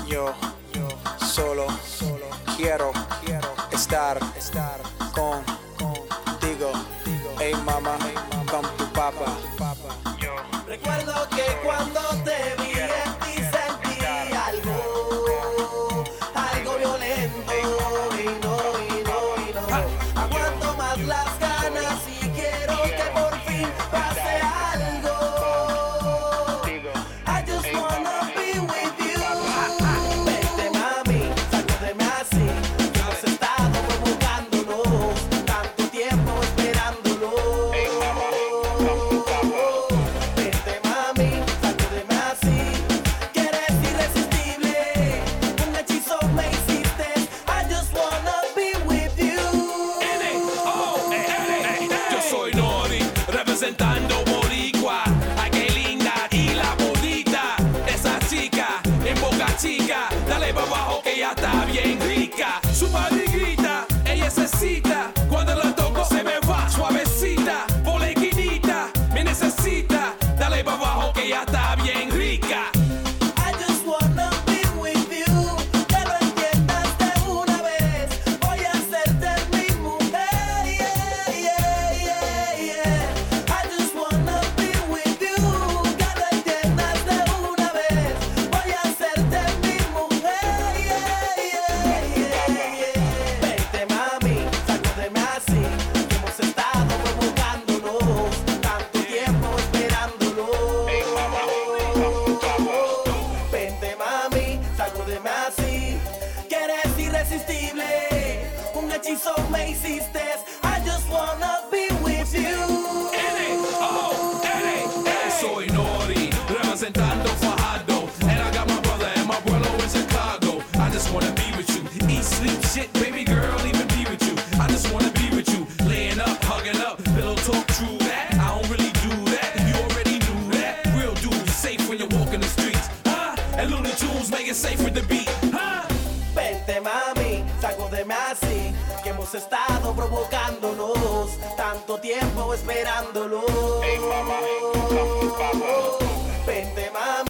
Yo solo quiero estar contigo. Hey mama, con tu papá. Recuerdo que cuando te vi en ti sentí algo violento y no aguanto más las ganas y quiero que por fin pase algo. I just wanna be with you. Vente mami, sacúdeme así, que hemos estado provocándonos tanto tiempo esperándolo. Vente mami, sacúdeme así, que eres irresistible, un hechizo me hiciste. I just wanna be with you. Yo soy Nori, representando Boricua. Ay, qué linda y la bonita. Esa chica en Boca Chica, dale para abajo que ya está bien rica. Su madre grita, ella se cita. Cuando la toco se me va suavecita. Por la esquinita, me necesita. Dale para abajo que ya está bien rica. I just wanna be with you. Que lo entiendas de una vez. Voy a hacerte mi mujer. I just wanna be with you. Que lo entiendas de una vez. Voy a hacerte mi mujer. Vente mami, sacúdeme así, que hemos estado provocándonos tanto tiempo esperándolo. Vente mami, sacúdeme así, que eres irresistible, un hechizo me hiciste. I just wanna be with you. Soy Nori, representando Fajardo. And I got my brother and my brother in Chicago. I just wanna be with you. Eat, sleep, shit, baby girl, even be with you. I just wanna be with you. Laying up, hugging up, pillow talk, true that. I don't really do that. You already knew that. Real dude, safe when you walk in the streets. And Looney Tunes make it safe with the beat. Vente mami, sacúdeme así, que hemos estado provocándonos tanto tiempo esperándolo. Vente mami.